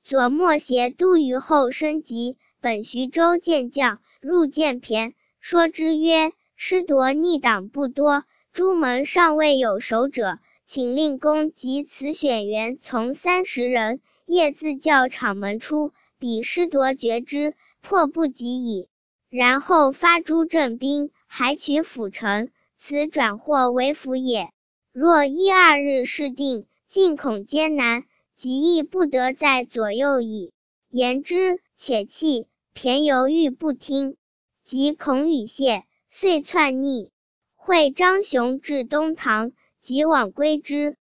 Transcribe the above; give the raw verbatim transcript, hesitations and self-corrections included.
左默携都虞后升级，本徐州见将，入见骈，说之曰：师夺逆党不多，朱门尚未有守者，请令公及此选员从三十人，夜自教场门出，彼师夺决之，迫不及矣。然后发诸镇兵，还取府城，此转祸为福也。若一二日事定，进恐艰难，即亦不得在左右矣。言之，且泣，骈犹豫不听，及孔与谢，遂窜逆。会张雄至东堂，即往归之。